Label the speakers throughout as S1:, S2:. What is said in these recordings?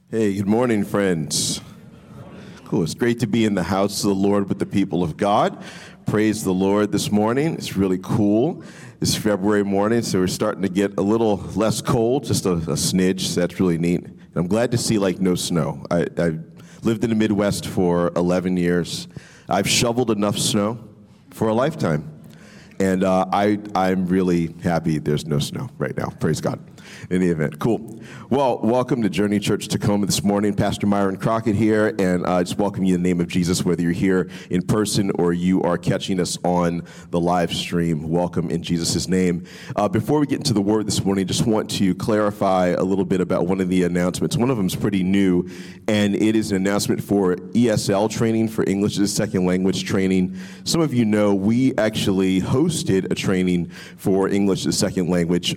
S1: Hey, good morning, friends. Cool. It's great to be in the house of the Lord with the people of God. Praise the Lord this morning. It's really cool. It's February morning, so we're starting to get a little less cold, just a smidge, so that's really neat. And I'm glad to see, no snow. I lived in the Midwest for 11 years. I've shoveled enough snow for a lifetime. And I'm really happy there's no snow right now. Praise God. In the event. Cool. Well, welcome to Journey Church Tacoma this morning. Pastor Myron Crockett here, and I just welcome you in the name of Jesus, whether you're here in person or you are catching us on the live stream. Welcome in Jesus' name. Before we get into the word this morning, just want to clarify a little bit about one of the announcements. One of them is pretty new, and it is an announcement for ESL training, for English as a Second Language training. Some of you know we actually hosted a training for English as a Second Language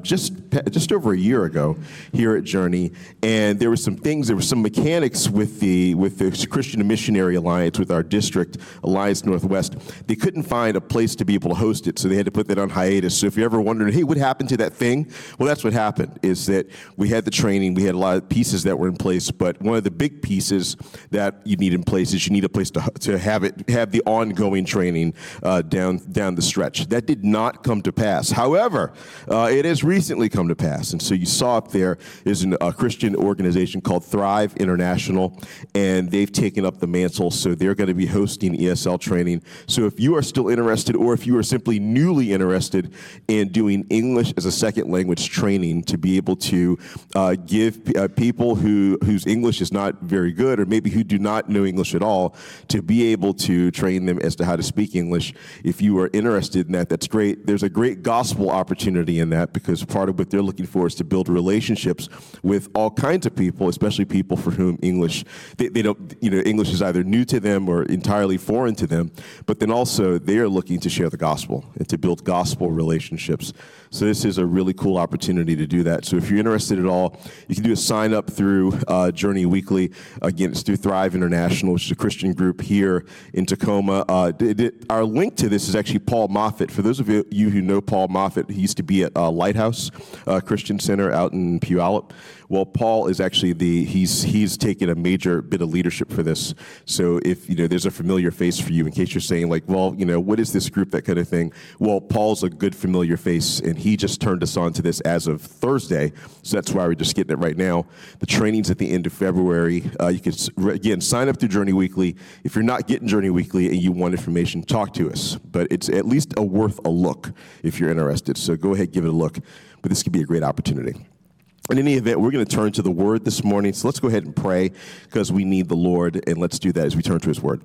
S1: just over a year ago here at Journey, and there were some mechanics with the Christian Missionary Alliance, with our district, Alliance Northwest. They couldn't find a place to be able to host it, so they had to put that on hiatus. So if you're ever wondering, hey, what happened to that thing? Well, that's what happened, is that we had the training, we had a lot of pieces that were in place, but one of the big pieces that you need in place is you need a place to have the ongoing training down the stretch. That did not come to pass. However, it has recently come to pass. And so you saw up there is a Christian organization called Thrive International, and they've taken up the mantle, so they're going to be hosting ESL training. So if you are still interested, or if you are simply newly interested in doing English as a second language training to be able to give people whose English is not very good, or maybe who do not know English at all, to be able to train them as to how to speak English, if you are interested in that, that's great. There's a great gospel opportunity in that, because part of what they're looking for is to build relationships with all kinds of people, especially people for whom English, they don't, English is either new to them or entirely foreign to them, but then also they are looking to share the gospel and to build gospel relationships. So this is a really cool opportunity to do that. So if you're interested at all, you can do a sign up through Journey Weekly. Again, it's through Thrive International, which is a Christian group here in Tacoma. Our link to this is actually Paul Moffat. For those of you who know Paul Moffat, he used to be at Lighthouse Christian Center out in Puyallup. Well, Paul is actually he's taken a major bit of leadership for this. So if there's a familiar face for you, in case you're saying what is this group, that kind of thing. Well, Paul's a good familiar face, and he just turned us on to this as of Thursday. So that's why we're just getting it right now. The training's at the end of February. You can again sign up through Journey Weekly. If you're not getting Journey Weekly and you want information, talk to us. But it's at least worth a look if you're interested. So go ahead, give it a look. But this could be a great opportunity. In any event, we're going to turn to the Word this morning. So let's go ahead and pray, because we need the Lord, and let's do that as we turn to His Word.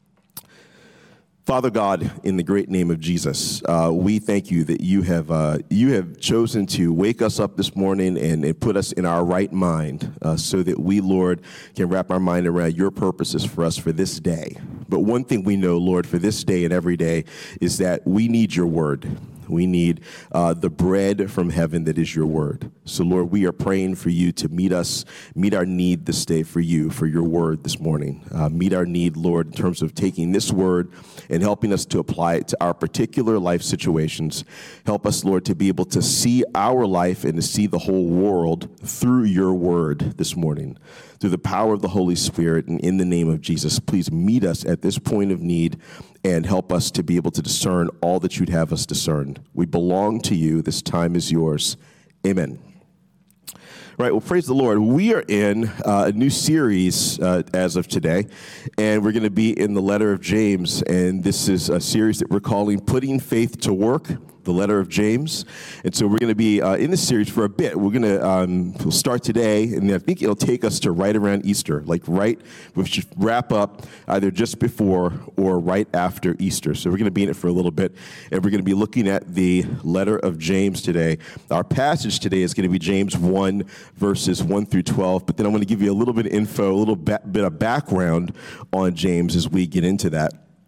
S1: Father God, in the great name of Jesus, we thank you that you have chosen to wake us up this morning and put us in our right mind, so that we, Lord, can wrap our mind around your purposes for us for this day. But one thing we know, Lord, for this day and every day, is that we need your word. We need the bread from heaven that is your word. So, Lord, we are praying for you to meet our need this day for you, for your word this morning. Meet our need, Lord, in terms of taking this word and helping us to apply it to our particular life situations. Help us, Lord, to be able to see our life and to see the whole world through your word this morning, through the power of the Holy Spirit. And in the name of Jesus, please meet us at this point of need and help us to be able to discern all that you'd have us discern. We belong to you. This time is yours. Amen. Right, well, praise the Lord. We are in a new series as of today, and we're going to be in the letter of James, and this is a series that we're calling Putting Faith to Work, the letter of James. And so we're going to be in this series for a bit. We're going to we'll start today, and I think it'll take us to right around Easter, we should wrap up either just before or right after Easter. So we're going to be in it for a little bit, and we're going to be looking at the letter of James today. Our passage today is going to be James 1, verses 1 through 12, but then I'm going to give you a little bit of info, a little bit of background on James as we get into that.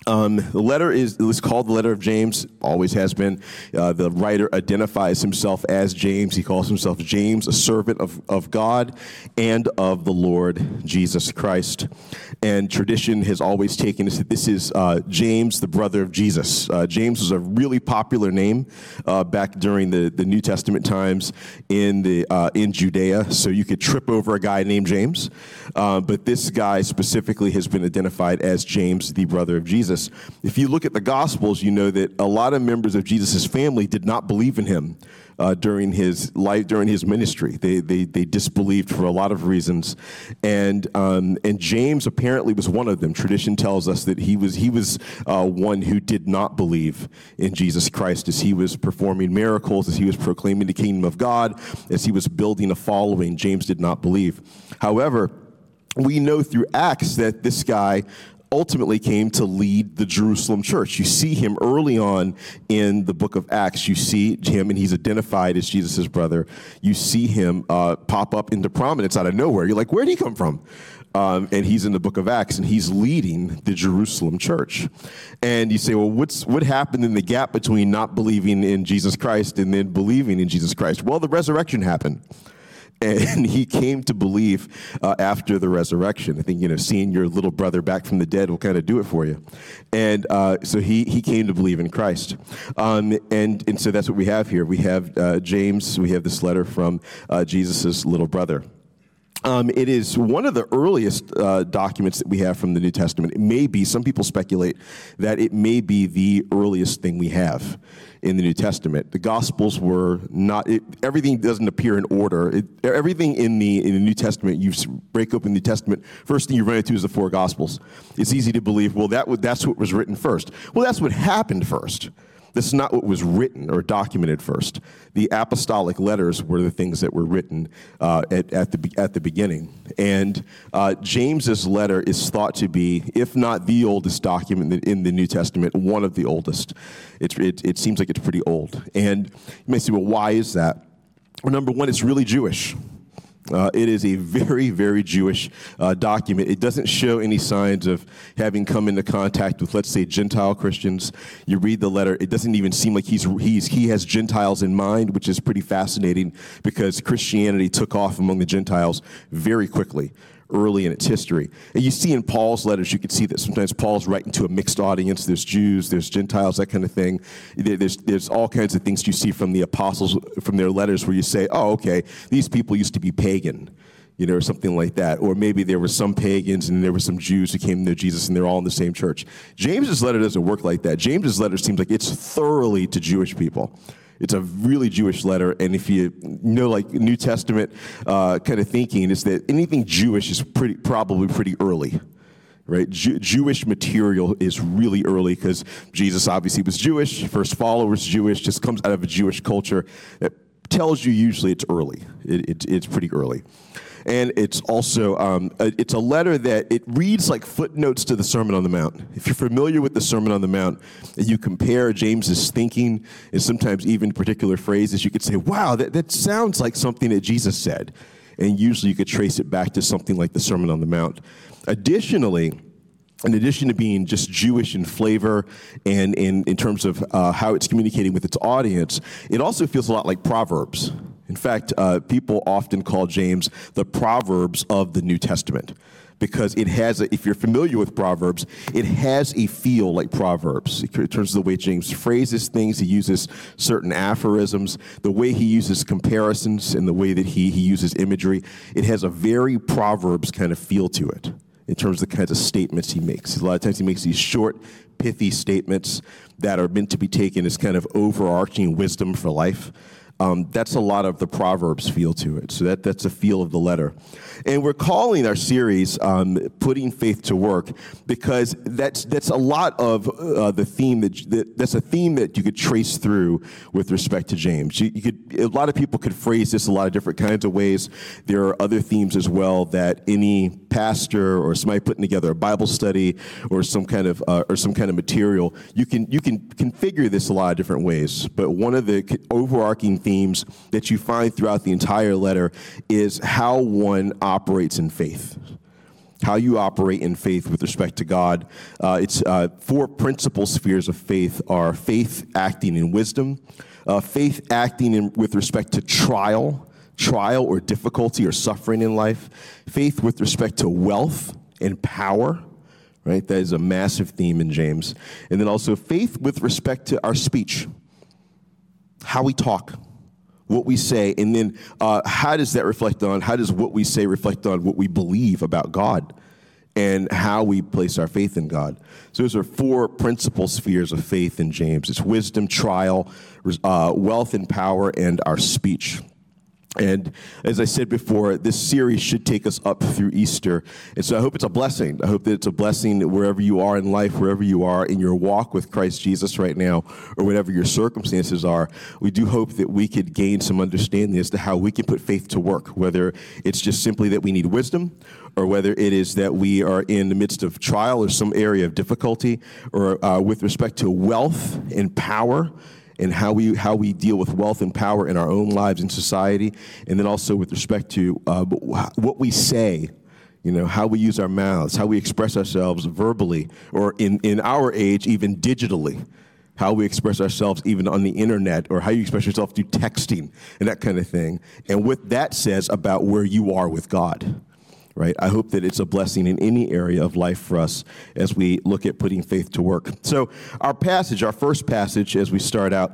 S1: The letter is called the letter of James, always has been. The writer identifies himself as James. He calls himself James, a servant of God and of the Lord Jesus Christ. And tradition has always taken us that this is James, the brother of Jesus. James was a really popular name back during the New Testament times in Judea. So you could trip over a guy named James. But this guy specifically has been identified as James, the brother of Jesus. If you look at the Gospels, you know that a lot of members of Jesus' family did not believe in him during his life, during his ministry. They disbelieved for a lot of reasons, and James apparently was one of them. Tradition tells us that he was one who did not believe in Jesus Christ as he was performing miracles, as he was proclaiming the kingdom of God, as he was building a following. James did not believe. However, we know through Acts that this guy ultimately came to lead the Jerusalem church. You see him early on in the book of Acts. You see him, and he's identified as Jesus' brother. You see him pop up into prominence out of nowhere. You're like, where did he come from? And he's in the book of Acts, and he's leading the Jerusalem church. And you say, well, what happened in the gap between not believing in Jesus Christ and then believing in Jesus Christ? Well, the resurrection happened. And he came to believe after the resurrection. I think, seeing your little brother back from the dead will kind of do it for you. And so he came to believe in Christ. And so that's what we have here. We have James. We have this letter from Jesus' little brother. It is one of the earliest documents that we have from the New Testament. It may be, some people speculate that it may be the earliest thing we have in the New Testament. The Gospels were not, everything doesn't appear in order. Everything in the New Testament, you break open the New Testament, first thing you run into is the four Gospels. It's easy to believe, well, that's what was written first. Well, that's what happened first. This is not what was written or documented first. The apostolic letters were the things that were written at the beginning. And James's letter is thought to be, if not the oldest document in the New Testament, one of the oldest. It seems like it's pretty old. And you may say, well, why is that? Well, number one, it's really Jewish. It is a very, very Jewish document. It doesn't show any signs of having come into contact with, let's say, Gentile Christians. You read the letter, it doesn't even seem like he has Gentiles in mind, which is pretty fascinating because Christianity took off among the Gentiles very quickly, early in its history. And you see in Paul's letters, you can see that sometimes Paul's writing to a mixed audience. There's Jews, there's Gentiles, that kind of thing. There's all kinds of things you see from the apostles, from their letters where you say, oh, okay, these people used to be pagan, or something like that. Or maybe there were some pagans and there were some Jews who came to know Jesus and they're all in the same church. James's letter doesn't work like that. James's letter seems like it's thoroughly to Jewish people. It's a really Jewish letter, and if you know, like New Testament kind of thinking, is that anything Jewish is probably pretty early, right? Jewish material is really early because Jesus obviously was Jewish, first followers Jewish, just comes out of a Jewish culture that tells you usually it's early. It's pretty early. And it's also, it's a letter that it reads like footnotes to the Sermon on the Mount. If you're familiar with the Sermon on the Mount, and you compare James's thinking and sometimes even particular phrases, you could say, wow, that sounds like something that Jesus said. And usually you could trace it back to something like the Sermon on the Mount. Additionally, in addition to being just Jewish in flavor and in terms of how it's communicating with its audience, it also feels a lot like Proverbs. In fact, people often call James the Proverbs of the New Testament because it has, if you're familiar with Proverbs, it has a feel like Proverbs in terms of the way James phrases things. He uses certain aphorisms, the way he uses comparisons, and the way that he uses imagery. It has a very Proverbs kind of feel to it in terms of the kinds of statements he makes. A lot of times he makes these short, pithy statements that are meant to be taken as kind of overarching wisdom for life. That's a lot of the Proverbs feel to it. So that's a feel of the letter. And we're calling our series Putting Faith to Work because that's a lot of the theme that's a theme that you could trace through with respect to James. A lot of people could phrase this a lot of different kinds of ways. There are other themes as well that any pastor or somebody putting together a Bible study or some kind of material, you can configure this a lot of different ways. But one of the overarching themes that you find throughout the entire letter is how one operates in faith. how you operate in faith with respect to God. It's four principal spheres of faith are faith acting in wisdom, faith acting with respect to trial or difficulty or suffering in life, faith with respect to wealth and power, right? That is a massive theme in James. And then also faith with respect to our speech, how we talk, what we say, and then how does what we say reflect on what we believe about God and how we place our faith in God. So those are four principal spheres of faith in James. It's wisdom, trial, wealth and power, and our speech. And as I said before, this series should take us up through Easter. And so I hope it's a blessing. I hope that it's a blessing wherever you are in life, wherever you are in your walk with Christ Jesus right now, or whatever your circumstances are. We do hope that we could gain some understanding as to how we can put faith to work, whether it's just simply that we need wisdom, or whether it is that we are in the midst of trial or some area of difficulty, or with respect to wealth and power, and how we deal with wealth and power in our own lives in society, and then also with respect to what we say, how we use our mouths, how we express ourselves verbally, or in our age, even digitally, how we express ourselves even on the internet, or how you express yourself through texting and that kind of thing, and what that says about where you are with God. Right? I hope that it's a blessing in any area of life for us as we look at putting faith to work. So our first passage as we start out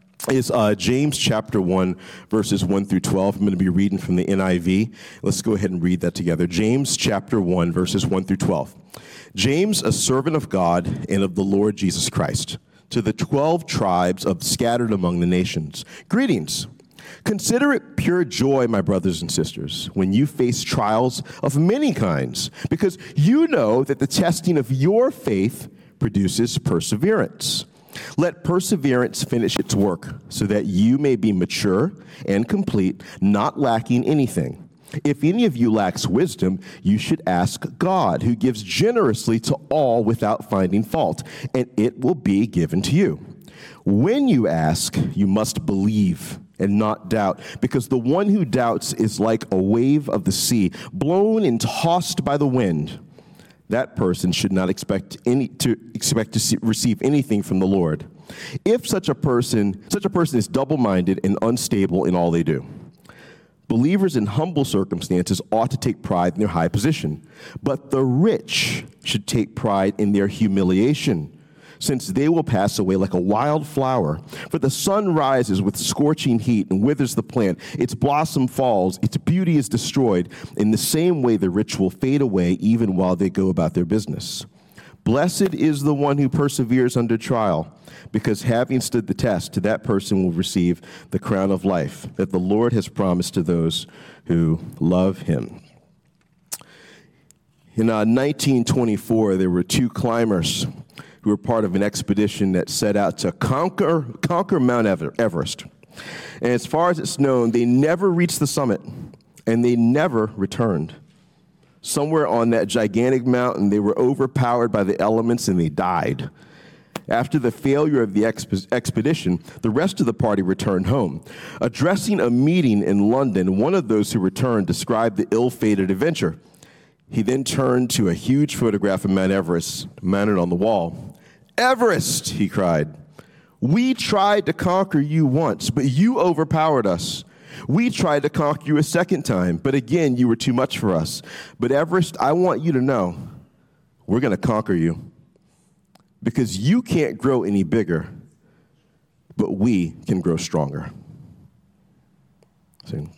S1: is James chapter 1, verses 1 through 12. I'm going to be reading from the NIV. Let's go ahead and read that together. James chapter 1, verses 1 through 12. James, a servant of God and of the Lord Jesus Christ, to the 12 tribes scattered among the nations. Greetings. Consider it pure joy, my brothers and sisters, when you face trials of many kinds, because you know that the testing of your faith produces perseverance. Let perseverance finish its work, so that you may be mature and complete, not lacking anything. If any of you lacks wisdom, you should ask God, who gives generously to all without finding fault, and it will be given to you. When you ask, you must believe and not doubt, because the one who doubts is like a wave of the sea, blown and tossed by the wind. That person should not expect to receive anything from the Lord. If such a person is double-minded and unstable in all they do. Believers in humble circumstances ought to take pride in their high position, but the rich should take pride in their humiliation, since they will pass away like a wild flower. For the sun rises with scorching heat and withers the plant. Its blossom falls, its beauty is destroyed. In the same way, the rich will fade away even while they go about their business. Blessed is the one who perseveres under trial, because having stood the test, that person will receive the crown of life that the Lord has promised to those who love him. In 1924, there were two climbers who were part of an expedition that set out to conquer Mount Everest. And as far as it's known, they never reached the summit, and they never returned. Somewhere on that gigantic mountain, they were overpowered by the elements, and they died. After the failure of the expedition, the rest of the party returned home. Addressing a meeting in London, one of those who returned described the ill-fated adventure. He then turned to a huge photograph of Mount Everest mounted on the wall. "Everest," he cried, "we tried to conquer you once, but you overpowered us. We tried to conquer you a second time, but again, you were too much for us. But Everest, I want you to know, we're going to conquer you, because you can't grow any bigger, but we can grow stronger." See?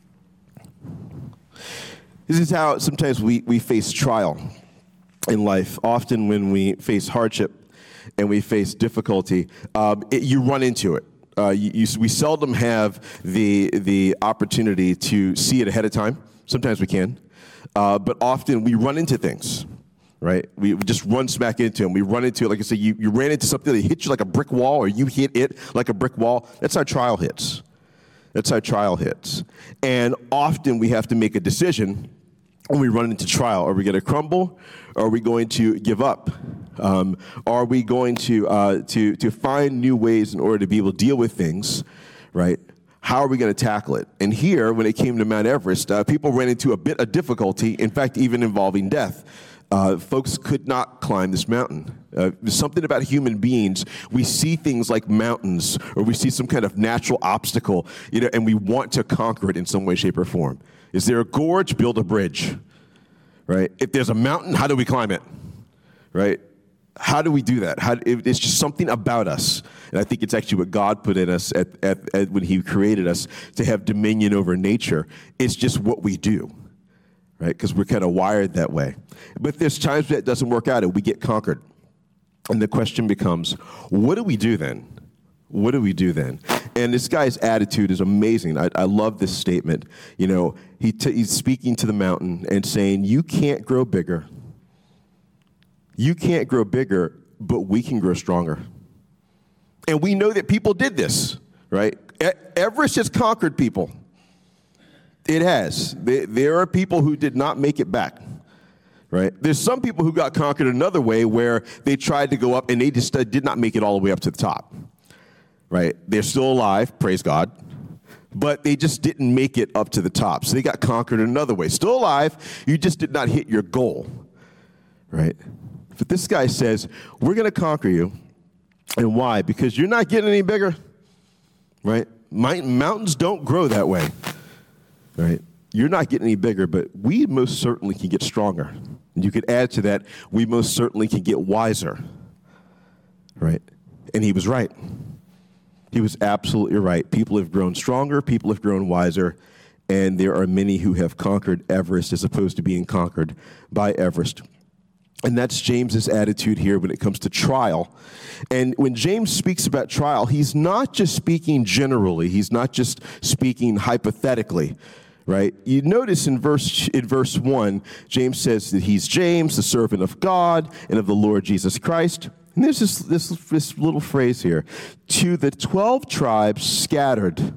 S1: This is how sometimes we face trial in life. Often when we face hardship and we face difficulty, you run into it. We seldom have the opportunity to see it ahead of time. Sometimes we can. But often we run into things, right? We just run smack into them. We run into it, like I say, you ran into something that hit you like a brick wall, or you hit it like a brick wall. That's how trial hits. That's how trial hits. And often we have to make a decision when we run into trial. Are we going to crumble? Or are we going to give up? Are we going to find new ways in order to be able to deal with things, right? How are we going to tackle it? And here, when it came to Mount Everest, people ran into a bit of difficulty, in fact, even involving death. Folks could not climb this mountain. There's something about human beings. We see things like mountains, or we see some kind of natural obstacle, and we want to conquer it in some way, shape, or form. Is there a gorge? Build a bridge, right? If there's a mountain, how do we climb it, right? How do we do that? It's just something about us. And I think it's actually what God put in us when he created us to have dominion over nature. It's just what we do, right? Because we're kind of wired that way. But there's times that doesn't work out and we get conquered. And the question becomes, what do we do then? What do we do then? And this guy's attitude is amazing. I love this statement. He's speaking to the mountain and saying, you can't grow bigger. You can't grow bigger, but we can grow stronger. And we know that people did this, right? Everest has conquered people. It has. There are people who did not make it back, right? There's some people who got conquered another way where they tried to go up and they just did not make it all the way up to the top, right? They're still alive, praise God, but they just didn't make it up to the top. So they got conquered another way. Still alive, you just did not hit your goal, right? But this guy says, we're going to conquer you. And why? Because you're not getting any bigger, right? Mountains don't grow that way, right? You're not getting any bigger, but we most certainly can get stronger. And you could add to that, we most certainly can get wiser, right? And he was right. He was absolutely right. People have grown stronger, people have grown wiser, and there are many who have conquered Everest as opposed to being conquered by Everest. And that's James's attitude here when it comes to trial. And when James speaks about trial, he's not just speaking generally. He's not just speaking hypothetically, right? You notice in verse 1, James says that he's James, the servant of God and of the Lord Jesus Christ. And there's this little phrase here, to the 12 tribes scattered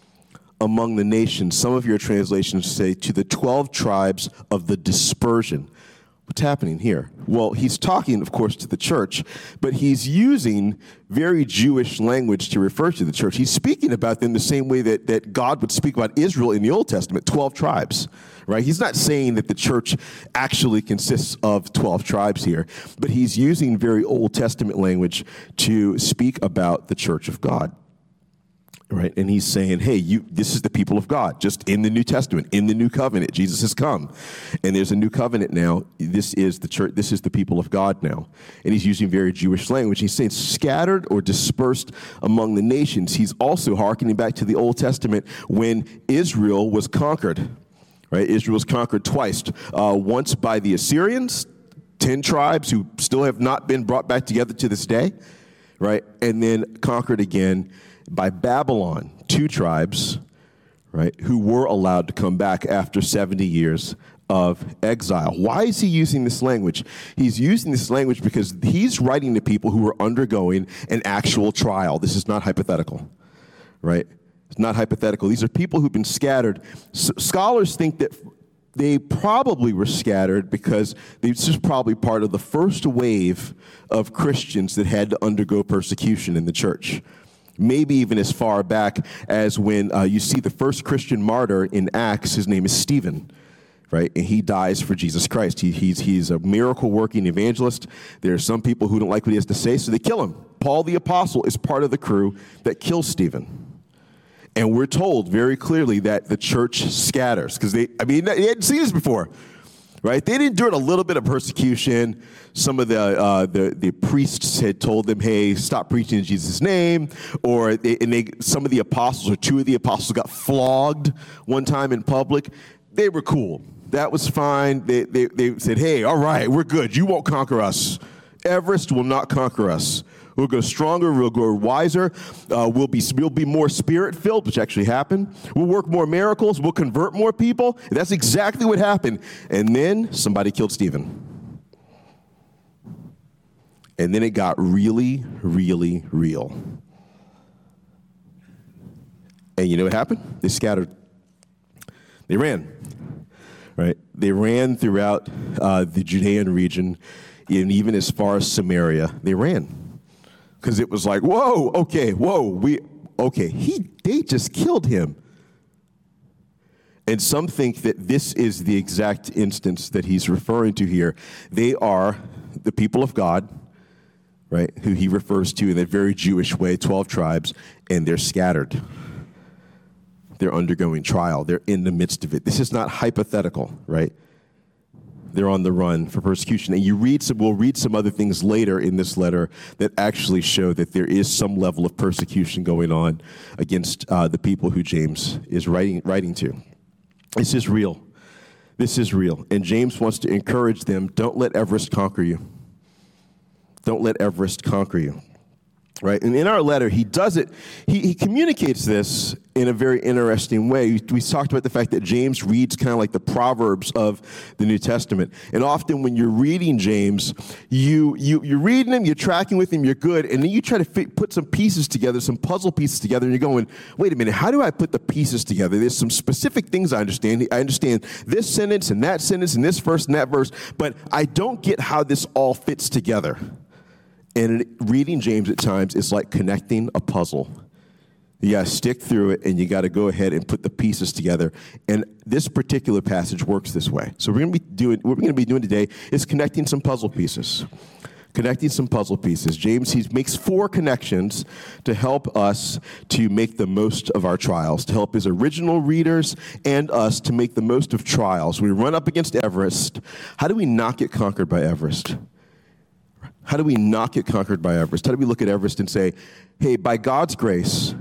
S1: among the nations. Some of your translations say to the 12 tribes of the dispersion. What's happening here? Well, he's talking, of course, to the church, but he's using very Jewish language to refer to the church. He's speaking about them the same way that God would speak about Israel in the Old Testament, 12 tribes, right? He's not saying that the church actually consists of 12 tribes here, but he's using very Old Testament language to speak about the church of God. Right, and he's saying, hey, this is the people of God, just in the New Testament, in the new covenant. Jesus has come, and there's a new covenant now. This is the church. This is the people of God now. And he's using very Jewish language. He's saying scattered or dispersed among the nations. He's also hearkening back to the Old Testament when Israel was conquered. Right, Israel was conquered twice. Once by the Assyrians, 10 tribes who still have not been brought back together to this day. Right, and then conquered again by Babylon, 2 tribes, right, who were allowed to come back after 70 years of exile. Why is he using this language? He's using this language because he's writing to people who are undergoing an actual trial. This is not hypothetical, right? It's not hypothetical. These are people who've been scattered. Scholars think that they probably were scattered because this is probably part of the first wave of Christians that had to undergo persecution in the church. Maybe even as far back as when you see the first Christian martyr in Acts. His name is Stephen, right? And he dies for Jesus Christ. He's a miracle-working evangelist. There are some people who don't like what he has to say, so they kill him. Paul the Apostle is part of the crew that kills Stephen. And we're told very clearly that the church scatters because they hadn't seen this before. Right? They endured a little bit of persecution. Some of the priests had told them, hey, stop preaching in Jesus' name. Or some of the apostles, or 2 of the apostles, got flogged one time in public. They were cool. That was fine. They said, hey, all right, we're good. You won't conquer us. Everest will not conquer us. We'll go stronger. We'll grow wiser. We'll be more spirit-filled, which actually happened. We'll work more miracles. We'll convert more people. And that's exactly what happened. And then somebody killed Stephen. And then it got really, really real. And you know what happened? They scattered. They ran. Right? They ran throughout the Judean region, and even as far as Samaria. They ran. Because it was like, whoa, okay, whoa, okay, they just killed him. And some think that this is the exact instance that he's referring to here. They are the people of God, right, who he refers to in that very Jewish way, 12 tribes, and they're scattered. They're undergoing trial. They're in the midst of it. This is not hypothetical, right? They're on the run for persecution. And we'll read some other things later in this letter that actually show that there is some level of persecution going on against the people who James is writing to. This is real. This is real. And James wants to encourage them, don't let Everest conquer you. Don't let Everest conquer you. Right? And in our letter, he does it. He communicates this in a very interesting way. We talked about the fact that James reads kind of like the Proverbs of the New Testament. And often when you're reading James, you're reading him, you're tracking with him, you're good, and then you try to put some pieces together, some puzzle pieces together, and you're going, wait a minute, how do I put the pieces together? There's some specific things I understand. I understand this sentence and that sentence and this verse and that verse, but I don't get how this all fits together. And reading James at times is like connecting a puzzle. You got to stick through it, and you got to go ahead and put the pieces together. And this particular passage works this way. So what we're going to be doing today is connecting some puzzle pieces. Connecting some puzzle pieces. James, he makes 4 connections to help us to make the most of our trials, to help his original readers and us to make the most of trials. We run up against Everest. How do we not get conquered by Everest? How do we not get conquered by Everest? How do we look at Everest and say, hey, by God's grace,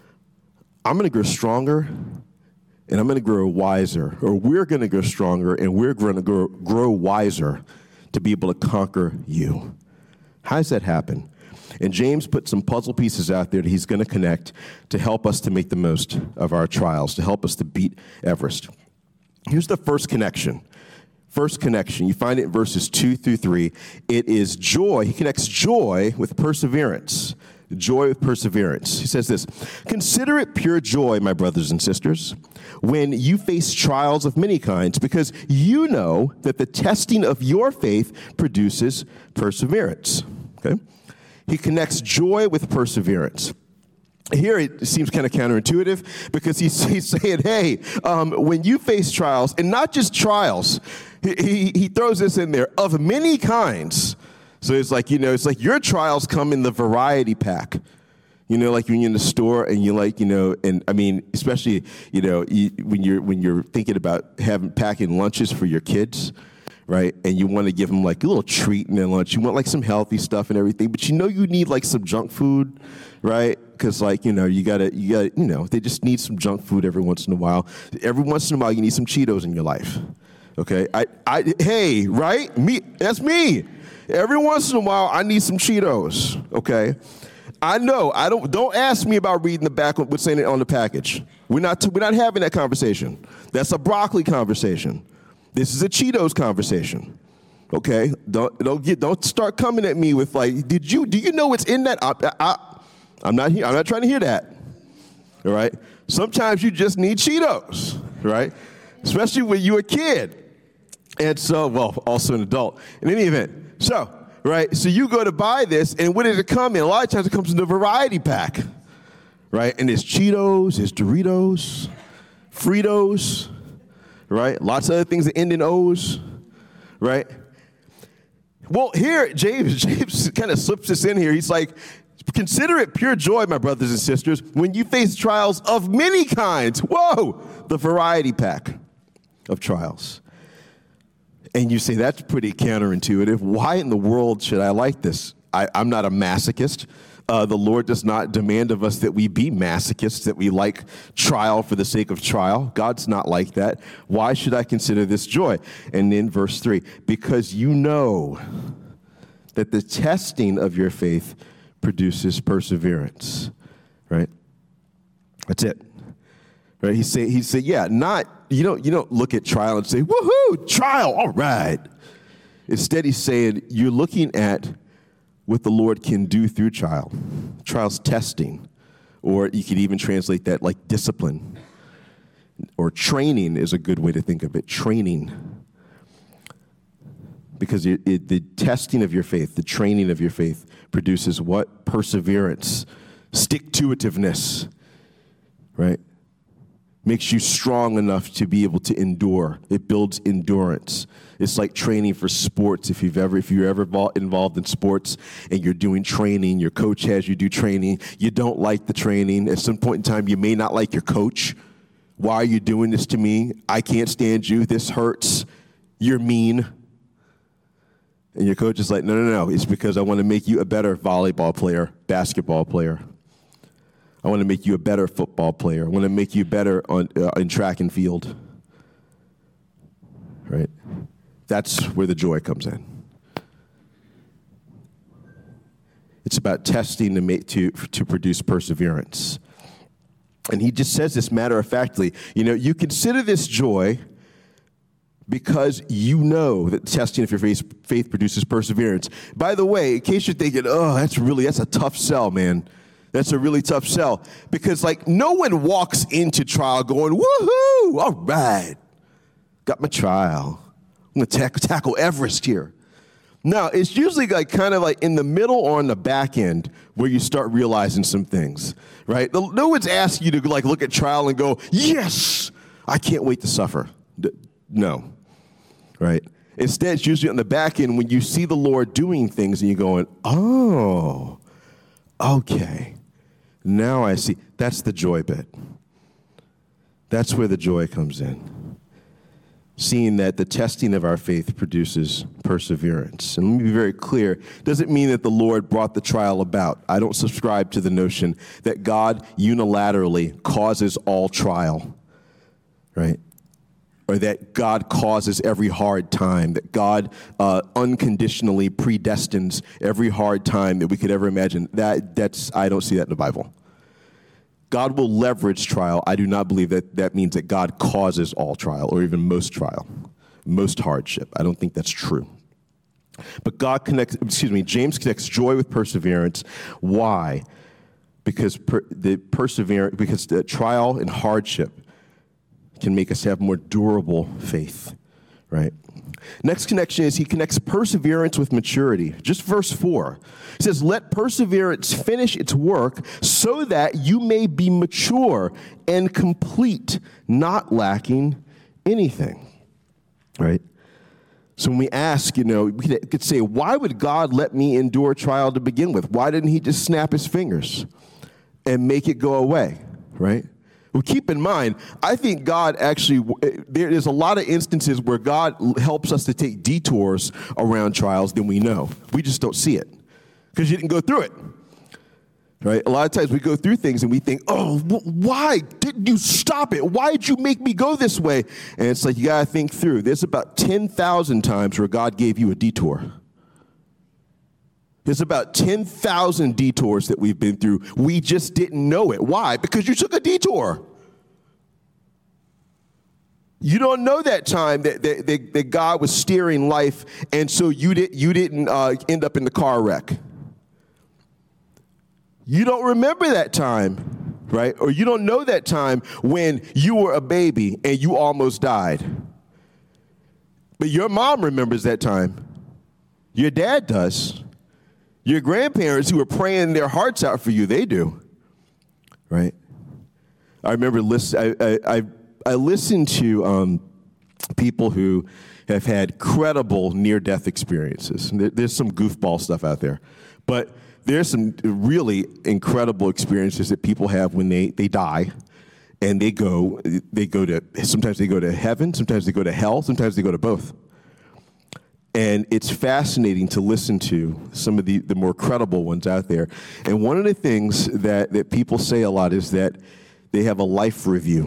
S1: I'm going to grow stronger and I'm going to grow wiser, or we're going to grow stronger and we're going to grow wiser to be able to conquer you. How does that happen? And James put some puzzle pieces out there that he's going to connect to help us to make the most of our trials, to help us to beat Everest. Here's the first connection. First connection, you find it in verses 2 through 3. It is joy. He connects joy with perseverance. Joy with perseverance. He says this, consider it pure joy, my brothers and sisters, when you face trials of many kinds, because you know that the testing of your faith produces perseverance. Okay? He connects joy with perseverance. Here it seems kind of counterintuitive because he's saying, hey, when you face trials, and not just trials, he throws this in there, of many kinds. So it's like, it's like your trials come in the variety pack. Like when you're in the store and you and I mean, especially, when you're thinking about packing lunches for your kids, right? And you want to give them like a little treat in their lunch. You want like some healthy stuff and everything, but you need like some junk food, right? Because you gotta, they just need some junk food every once in a while. Every once in a while, you need some Cheetos in your life. Okay, hey, right? That's me. Every once in a while, I need some Cheetos. Okay, I know. Don't ask me about reading the back of what's saying it on the package. We're not having that conversation. That's a broccoli conversation. This is a Cheetos conversation. Okay, don't start coming at me with like, do you know what's in that? I'm not here. I'm not trying to hear that. All right. Sometimes you just need Cheetos, right? Especially when you're a kid. And so, also an adult. In any event, so you go to buy this, and what does it come in? A lot of times it comes in the variety pack, right? And there's Cheetos, there's Doritos, Fritos, right? Lots of other things that end in O's, right? Well, here, James kind of slips this in here. He's like, consider it pure joy, my brothers and sisters, when you face trials of many kinds. Whoa, the variety pack of trials. And you say, that's pretty counterintuitive. Why in the world should I like this? I'm not a masochist. The Lord does not demand of us that we be masochists, that we like trial for the sake of trial. God's not like that. Why should I consider this joy? And then verse 3, because you know that the testing of your faith produces perseverance, right? That's it. Right? He said, yeah, you don't look at trial and say, woohoo, trial, all right. Instead, he's saying you're looking at what the Lord can do through trial. Trial's testing, or you could even translate that like discipline, or training is a good way to think of it, training. Because the testing of your faith, the training of your faith produces what? Perseverance. Stick-to-itiveness, right? Makes you strong enough to be able to endure. It builds endurance. It's like training for sports. If you're ever involved in sports and you're doing training, your coach has you do training, you don't like the training. At some point in time, you may not like your coach. Why are you doing this to me? I can't stand you. This hurts. You're mean. And your coach is like, no. It's because I want to make you a better volleyball player, basketball player. I want to make you a better football player. I want to make you better in track and field. Right? That's where the joy comes in. It's about testing to produce perseverance. And he just says this matter-of-factly. You consider this joy because you know that testing of your faith produces perseverance. By the way, in case you're thinking, that's a tough sell, man. That's a really tough sell. Because, no one walks into trial going, woohoo, all right, got my trial. I'm going to tackle Everest here. No, it's usually kind of in the middle or on the back end where you start realizing some things, right? No one's asking you to look at trial and go, yes, I can't wait to suffer. No, right? Instead, it's usually on the back end when you see the Lord doing things and you're going, oh, okay. Now I see. That's the joy bit. That's where the joy comes in. Seeing that the testing of our faith produces perseverance. And let me be very clear. Doesn't mean that the Lord brought the trial about. I don't subscribe to the notion that God unilaterally causes all trial, right? Or that God causes every hard time, that God unconditionally predestines every hard time that we could ever imagine. I don't see that in the Bible. God will leverage trial. I do not believe that means that God causes all trial or even most trial, most hardship. I don't think that's true. But James connects joy with perseverance. Why? Because the trial and hardship can make us have more durable faith, right? Next connection is he connects perseverance with maturity. Just verse 4. He says, let perseverance finish its work so that you may be mature and complete, not lacking anything, right? So when we ask, we could say, why would God let me endure trial to begin with? Why didn't he just snap his fingers and make it go away, right? Well, keep in mind, I think God actually, there is a lot of instances where God helps us to take detours around trials than we know. We just don't see it because you didn't go through it, right? A lot of times we go through things and we think, why didn't you stop it? Why did you make me go this way? And it's like you got to think through. There's about 10,000 times where God gave you a detour. There's about 10,000 detours that we've been through. We just didn't know it. Why? Because you took a detour. You don't know that time that God was steering life, and so you didn't end up in the car wreck. You don't remember that time, right? Or you don't know that time when you were a baby and you almost died. But your mom remembers that time. Your dad does. Your grandparents who were praying their hearts out for you, they do, right? I remember I listened to people who have had credible near-death experiences. There's some goofball stuff out there, but there's some really incredible experiences that people have when they die, and sometimes they go to heaven, sometimes they go to hell, sometimes they go to both. And it's fascinating to listen to some of the more credible ones out there. And one of the things that people say a lot is that they have a life review,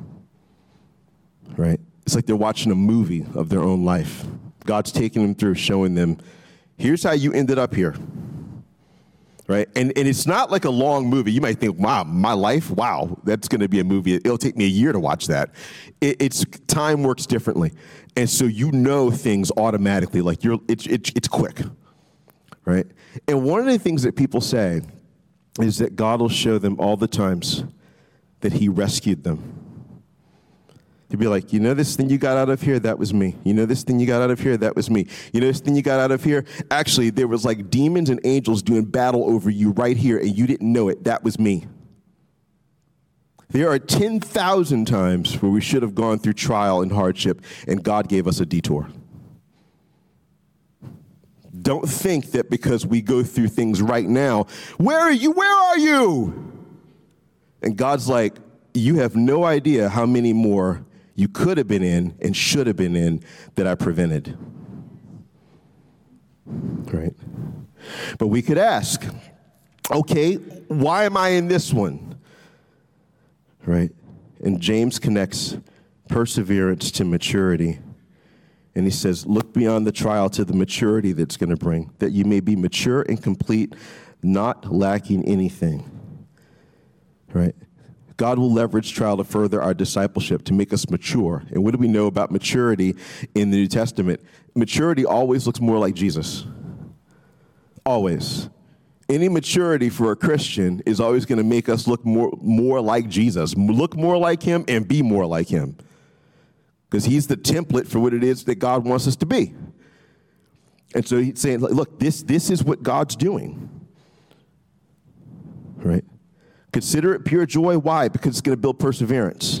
S1: right? It's like they're watching a movie of their own life. God's taking them through, showing them, here's how you ended up here, right? And it's not like a long movie. You might think, wow, my life? Wow, that's going to be a movie. It'll take me a year to watch that. It's time works differently. And so you know things automatically, like it's quick, right? And one of the things that people say is that God will show them all the times that he rescued them, To be like, you know this thing you got out of here? That was me. You know this thing you got out of here? That was me. You know this thing you got out of here? Actually, there was like demons and angels doing battle over you right here, and you didn't know it. That was me. There are 10,000 times where we should have gone through trial and hardship, and God gave us a detour. Don't think that because we go through things right now, where are you? Where are you? And God's like, you have no idea how many more you could have been in and should have been in that I prevented. Right? But we could ask, okay, why am I in this one? Right? And James connects perseverance to maturity. And he says, look beyond the trial to the maturity that's going to bring, that you may be mature and complete, not lacking anything. Right? God will leverage trial to further our discipleship, to make us mature. And what do we know about maturity in the New Testament? Maturity always looks more like Jesus. Always. Any maturity for a Christian is always going to make us look more like Jesus, look more like him and be more like him. Because he's the template for what it is that God wants us to be. And so he's saying, look, this is what God's doing. Right? Consider it pure joy. Why? Because it's going to build perseverance.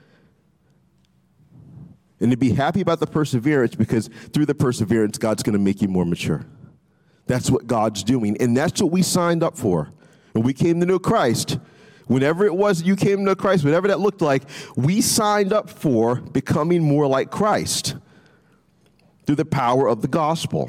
S1: And to be happy about the perseverance, because through the perseverance, God's going to make you more mature. That's what God's doing. And that's what we signed up for. When we came to know Christ, whenever it was you came to know Christ, whatever that looked like, we signed up for becoming more like Christ through the power of the gospel.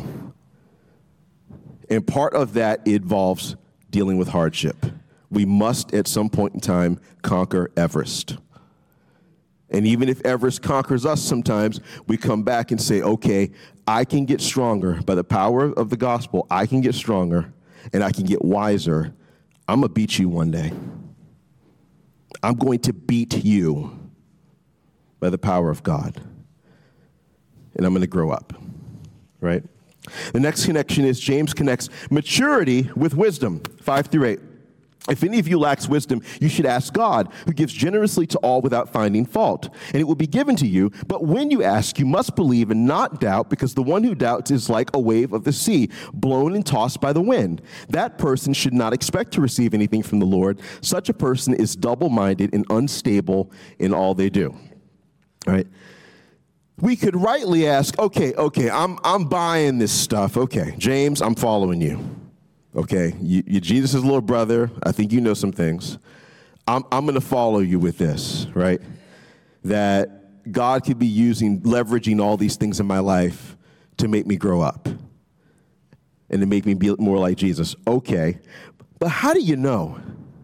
S1: And part of that involves dealing with hardship. We must, at some point in time, conquer Everest. And even if Everest conquers us sometimes, we come back and say, okay, I can get stronger. By the power of the gospel, I can get stronger, and I can get wiser. I'm going to beat you one day. I'm going to beat you by the power of God. And I'm going to grow up, right? The next connection is James connects maturity with wisdom, 5-8. If any of you lacks wisdom, you should ask God, who gives generously to all without finding fault, and it will be given to you. But when you ask, you must believe and not doubt, because the one who doubts is like a wave of the sea, blown and tossed by the wind. That person should not expect to receive anything from the Lord. Such a person is double-minded and unstable in all they do. All right? We could rightly ask, okay, I'm buying this stuff. Okay, James, I'm following you. Okay, you're Jesus' little brother. I think you know some things. I'm going to follow you with this, right? That God could be leveraging all these things in my life to make me grow up and to make me be more like Jesus. Okay, but how do you know?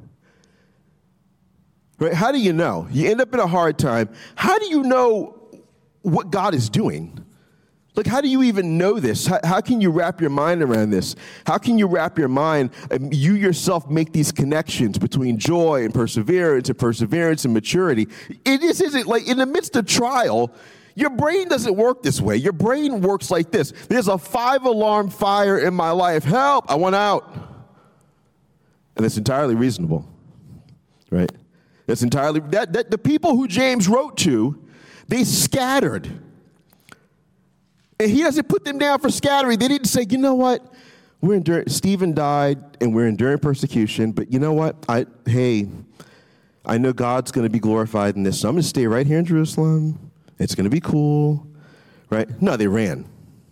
S1: Right? How do you know? You end up in a hard time. How do you know what God is doing? Like, how do you even know this? How can you wrap your mind around this? How can you wrap your mind, you yourself make these connections between joy and perseverance and maturity? It isn't like in the midst of trial, your brain doesn't work this way. Your brain works like this. There's a 5-alarm fire in my life. Help, I want out. And it's entirely reasonable, right? That's entirely, that the people who James wrote to, they scattered. And he doesn't put them down for scattering. They didn't say, you know what? Stephen died and we're enduring persecution, but you know what? I know God's going to be glorified in this, so I'm going to stay right here in Jerusalem. It's going to be cool, right? No, they ran.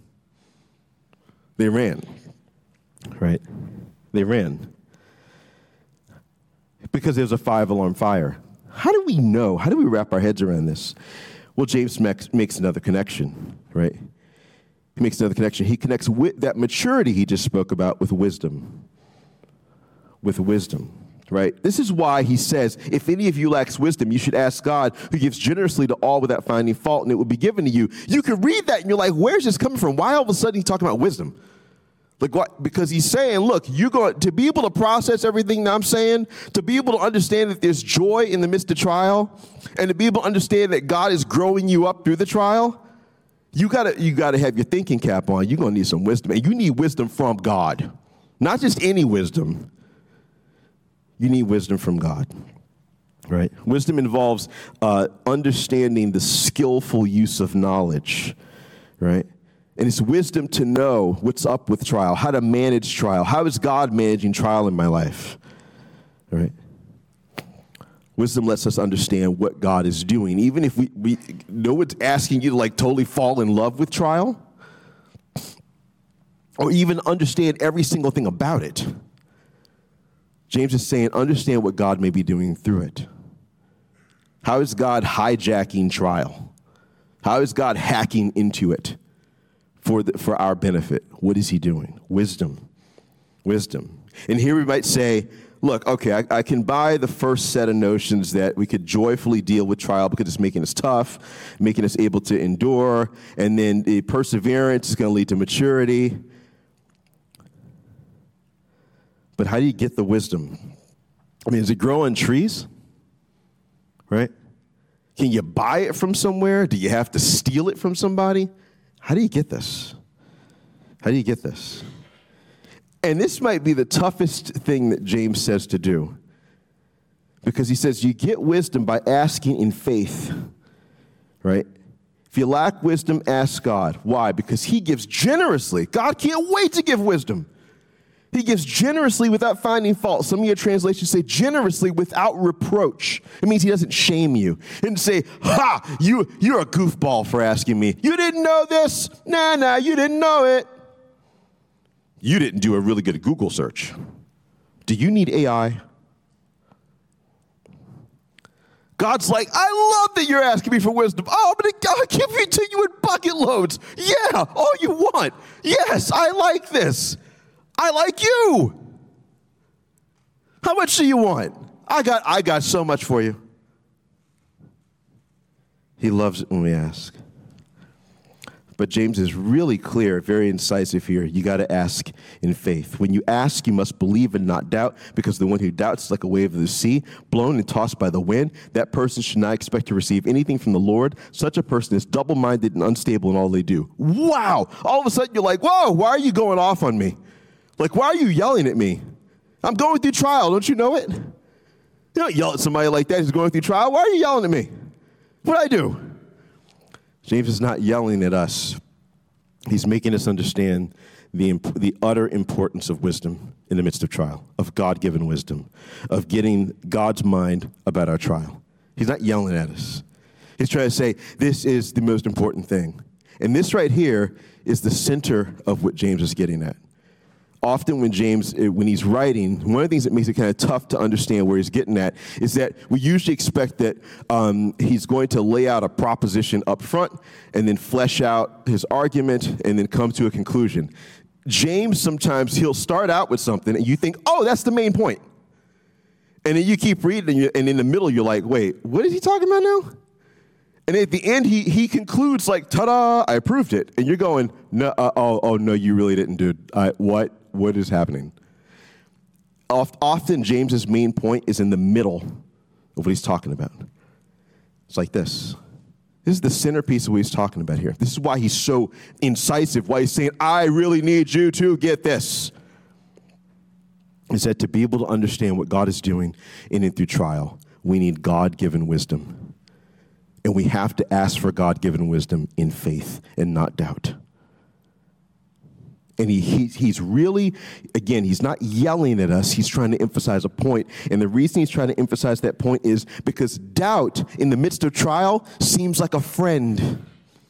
S1: They ran, right? They ran. Because there's a 5-alarm fire. How do we know? How do we wrap our heads around this? Well, James makes another connection, right? He makes another connection. He connects with that maturity he just spoke about with wisdom. With wisdom, right? This is why he says, if any of you lacks wisdom, you should ask God, who gives generously to all without finding fault, and it will be given to you. You can read that, and you're like, where's this coming from? Why all of a sudden he's talking about wisdom? Like what? Because he's saying, look, you're going to be able to process everything that I'm saying, to be able to understand that there's joy in the midst of trial, and to be able to understand that God is growing you up through the trial. You gotta have your thinking cap on. You're gonna need some wisdom, and you need wisdom from God, not just any wisdom. You need wisdom from God, right? Wisdom involves understanding the skillful use of knowledge, right? And it's wisdom to know what's up with trial, how to manage trial. How is God managing trial in my life, right? Wisdom lets us understand what God is doing. Even if we no one's asking you to like totally fall in love with trial or even understand every single thing about it. James is saying, understand what God may be doing through it. How is God hijacking trial? How is God hacking into it for our benefit? What is he doing? Wisdom. And here we might say, look, okay, I can buy the first set of notions that we could joyfully deal with trial because it's making us tough, making us able to endure, and then the perseverance is going to lead to maturity. But how do you get the wisdom? I mean, does it grow on trees? Right? Can you buy it from somewhere? Do you have to steal it from somebody? How do you get this? And this might be the toughest thing that James says to do. Because he says you get wisdom by asking in faith, right? If you lack wisdom, ask God. Why? Because he gives generously. God can't wait to give wisdom. He gives generously without finding fault. Some of your translations say generously without reproach. It means he doesn't shame you. He doesn't say, ha, you're a goofball for asking me. You didn't know this? Nah, you didn't know it. You didn't do a really good Google search. Do you need AI? God's like, I love that you're asking me for wisdom. Oh, but I'll give it to you in bucket loads. Yeah, all you want. Yes, I like this. I like you. How much do you want? I got so much for you. He loves it when we ask. But James is really clear, very incisive here. You got to ask in faith. When you ask, you must believe and not doubt, because the one who doubts is like a wave of the sea, blown and tossed by the wind. That person should not expect to receive anything from the Lord. Such a person is double-minded and unstable in all they do. Wow! All of a sudden, you're like, whoa, why are you going off on me? Like, why are you yelling at me? I'm going through trial. Don't you know it? You don't yell at somebody like that who's going through trial. Why are you yelling at me? What'd I do? James is not yelling at us. He's making us understand the utter importance of wisdom in the midst of trial, of God-given wisdom, of getting God's mind about our trial. He's not yelling at us. He's trying to say, this is the most important thing. And this right here is the center of what James is getting at. Often when he's writing, one of the things that makes it kind of tough to understand where he's getting at is that we usually expect that he's going to lay out a proposition up front and then flesh out his argument and then come to a conclusion. James, sometimes he'll start out with something and you think, oh, that's the main point. And then you keep reading and in the middle you're like, wait, what is he talking about now? And at the end, he concludes like, ta-da, I approved it. And you're going, no, no, you really didn't, dude. What is happening? Often, James's main point is in the middle of what he's talking about. It's like this. This is the centerpiece of what he's talking about here. This is why he's so incisive, why he's saying, I really need you to get this. Is that to be able to understand what God is doing in and through trial, we need God-given wisdom. And we have to ask for God-given wisdom in faith and not doubt. And he's really, again, he's not yelling at us. He's trying to emphasize a point. And the reason he's trying to emphasize that point is because doubt in the midst of trial seems like a friend.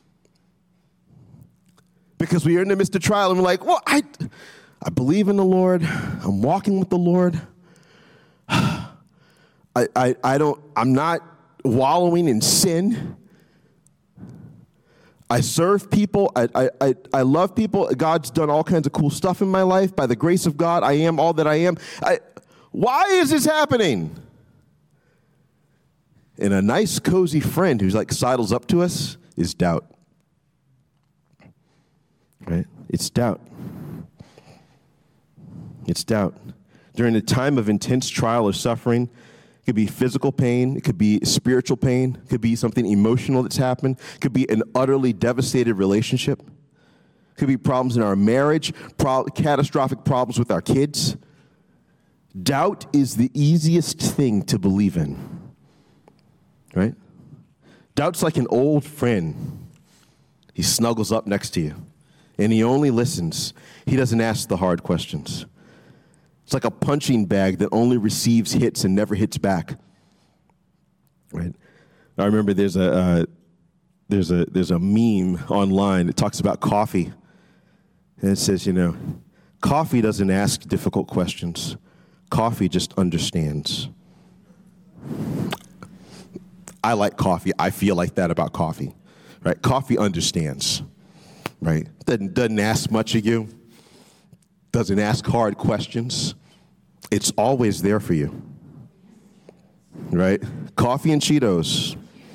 S1: Because we are in the midst of trial and we're like, well, I believe in the Lord. I'm walking with the Lord. I'm not wallowing in sin. I serve people. I love people. God's done all kinds of cool stuff in my life. By the grace of God, I am all that I am. Why is this happening? And a nice, cozy friend who's like sidles up to us is doubt. Right? It's doubt. It's doubt. During a time of intense trial or suffering, it could be physical pain. It could be spiritual pain. It could be something emotional that's happened. It could be an utterly devastated relationship. It could be problems in our marriage, catastrophic problems with our kids. Doubt is the easiest thing to believe in. right? Doubt's like an old friend. He snuggles up next to you, and he only listens. He doesn't ask the hard questions. It's like a punching bag that only receives hits and never hits back, right? I remember there's a meme online that talks about coffee, and it says, coffee doesn't ask difficult questions. Coffee just understands. I like coffee. I feel like that about coffee, right? Coffee understands, right? Doesn't ask much of you. Doesn't ask hard questions. It's always there for you, right? Coffee and Cheetos.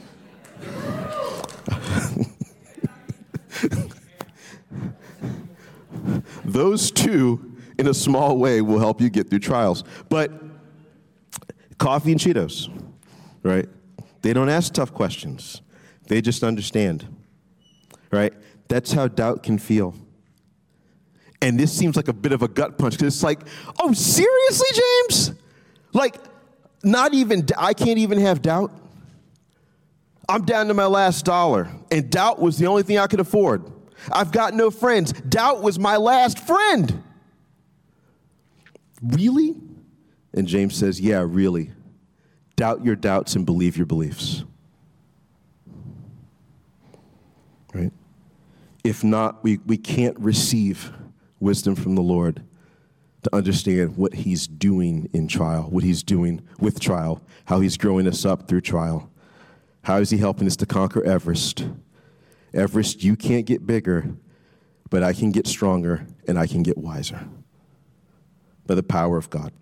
S1: Those two, in a small way, will help you get through trials. But coffee and Cheetos, right? They don't ask tough questions. They just understand, right? That's how doubt can feel. And this seems like a bit of a gut punch, because it's like, oh, seriously, James? Like, I can't even have doubt? I'm down to my last dollar, and doubt was the only thing I could afford. I've got no friends. Doubt was my last friend. Really? And James says, yeah, really. Doubt your doubts and believe your beliefs. Right? If not, we can't receive wisdom from the Lord to understand what he's doing in trial, what he's doing with trial, how he's growing us up through trial. How is he helping us to conquer Everest? Everest, you can't get bigger, but I can get stronger and I can get wiser by the power of God.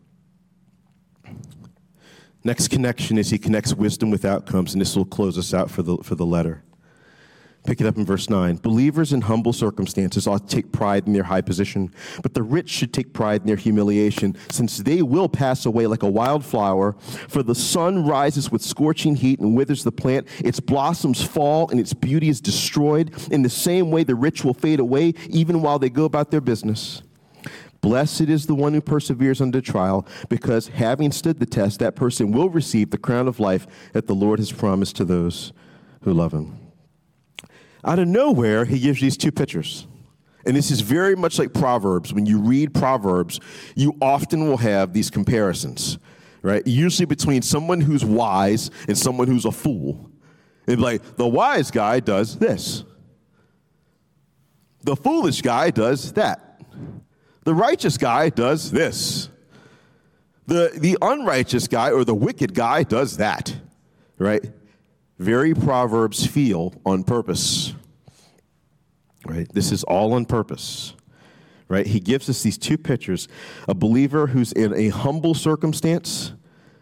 S1: Next connection is he connects wisdom with outcomes, and this will close us out for the letter. Pick it up in verse 9. Believers in humble circumstances ought to take pride in their high position, but the rich should take pride in their humiliation, since they will pass away like a wild flower. For the sun rises with scorching heat and withers the plant. Its blossoms fall and its beauty is destroyed. In the same way, the rich will fade away even while they go about their business. Blessed is the one who perseveres under trial, because having stood the test, that person will receive the crown of life that the Lord has promised to those who love him. Out of nowhere, he gives these two pictures. And this is very much like Proverbs. When you read Proverbs, you often will have these comparisons, right? Usually between someone who's wise and someone who's a fool. And like, the wise guy does this. The foolish guy does that. The righteous guy does this. The unrighteous guy or the wicked guy does that, right? Very Proverbs feel on purpose, right? This is all on purpose, right? He gives us these two pictures, a believer who's in a humble circumstance,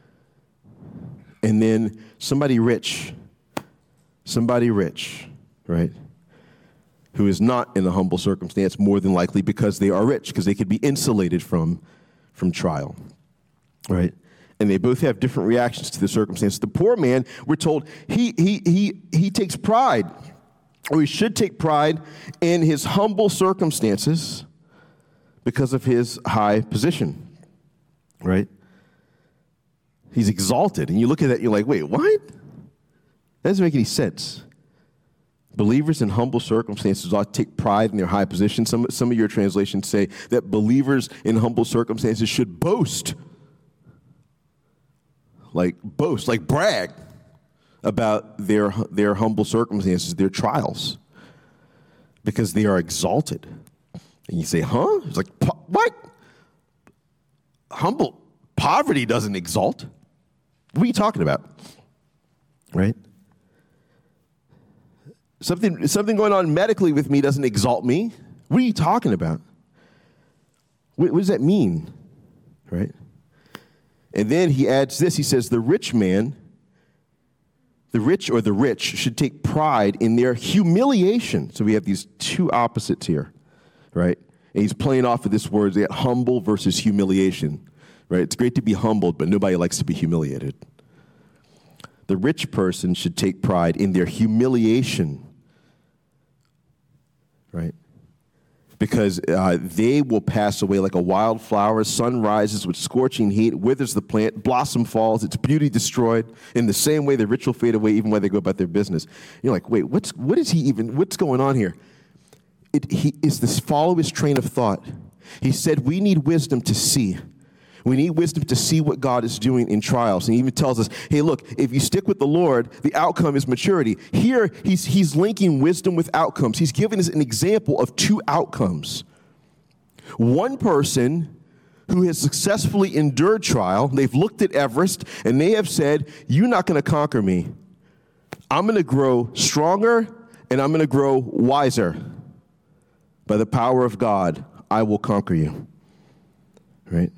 S1: and then somebody rich, right? Who is not in a humble circumstance, more than likely because they are rich, because they could be insulated from trial, right? And they both have different reactions to the circumstance. The poor man, we're told, he takes pride, or he should take pride in his humble circumstances because of his high position, right? He's exalted. And you look at that, you're like, wait, what? That doesn't make any sense. Believers in humble circumstances ought to take pride in their high position. Some of your translations say that believers in humble circumstances should boast. Like brag about their humble circumstances, their trials, because they are exalted. And you say, huh? It's like, what? Humble poverty doesn't exalt. What are you talking about? Right? Something going on medically with me doesn't exalt me. What are you talking about? What does that mean? Right? And then he adds this. He says, the rich should take pride in their humiliation. So we have these two opposites here, right? And he's playing off of this word, that humble versus humiliation, right? It's great to be humbled, but nobody likes to be humiliated. The rich person should take pride in their humiliation, right? because they will pass away like a wildflower. Sun rises with scorching heat, withers the plant, blossom falls, its beauty destroyed. In the same way, the rich will fade away even when they go about their business. You're like, wait, what's going on here? He is this follow his train of thought. He said we need wisdom to see. We need wisdom to see what God is doing in trials. And he even tells us, hey, look, if you stick with the Lord, the outcome is maturity. Here, he's linking wisdom with outcomes. He's giving us an example of two outcomes. One person who has successfully endured trial, they've looked at Everest, and they have said, you're not going to conquer me. I'm going to grow stronger, and I'm going to grow wiser. By the power of God, I will conquer you. Right?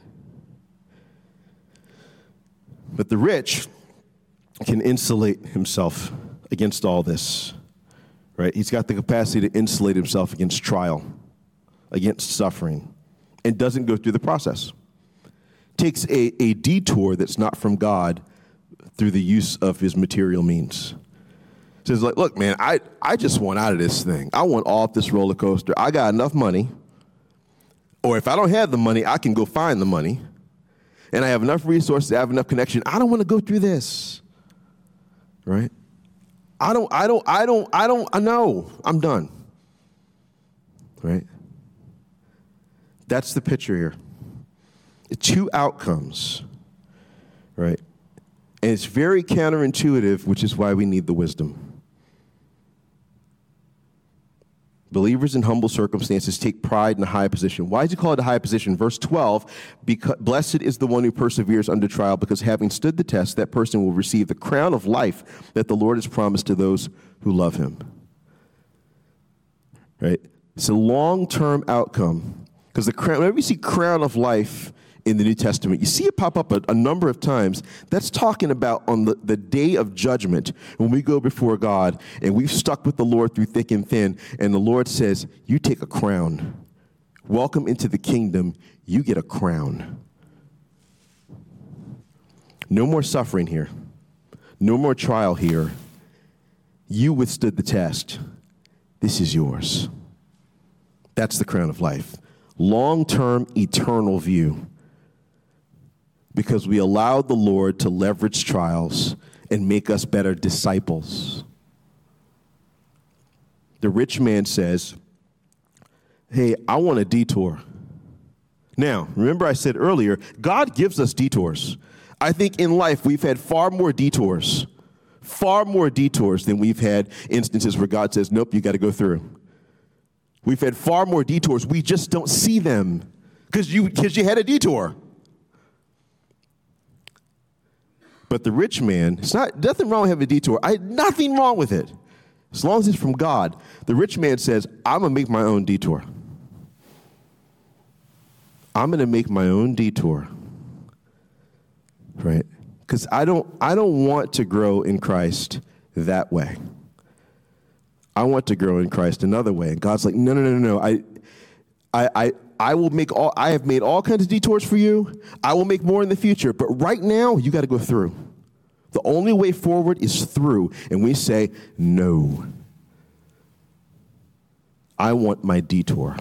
S1: But the rich can insulate himself against all this, right? He's got the capacity to insulate himself against trial, against suffering, and doesn't go through the process. Takes a detour that's not from God through the use of his material means. Says, like, look, man, I just want out of this thing. I want off this roller coaster. I got enough money. Or if I don't have the money, I can go find the money. And I have enough resources, I have enough connection. I don't want to go through this, right? I know. I'm done, right? That's the picture here. Two outcomes, right? And it's very counterintuitive, which is why we need the wisdom. Believers in humble circumstances take pride in a high position. Why does he call it a high position? Verse 12, because blessed is the one who perseveres under trial, because having stood the test, that person will receive the crown of life that the Lord has promised to those who love him. Right? It's a long-term outcome. Because the crown, whenever you see crown of life in the New Testament, you see it pop up a number of times. That's talking about on the day of judgment, when we go before God and we've stuck with the Lord through thick and thin, and the Lord says, you take a crown. Welcome into the kingdom. You get a crown. No more suffering here. No more trial here. You withstood the test. This is yours. That's the crown of life. Long-term, eternal view. Because we allowed the Lord to leverage trials and make us better disciples. The rich man says, hey, I want a detour. Now, remember I said earlier, God gives us detours. I think in life we've had far more detours than we've had instances where God says, nope, you got to go through. We've had far more detours. We just don't see them because you had a detour. But the rich man, it's nothing wrong with having a detour. Nothing wrong with it. As long as it's from God. The rich man says, I'm going to make my own detour. I'm going to make my own detour. Right? Because I don't want to grow in Christ that way. I want to grow in Christ another way. And God's like, no. I have made all kinds of detours for you. I will make more in the future. But right now, you got to go through. The only way forward is through. And we say, no. I want my detour.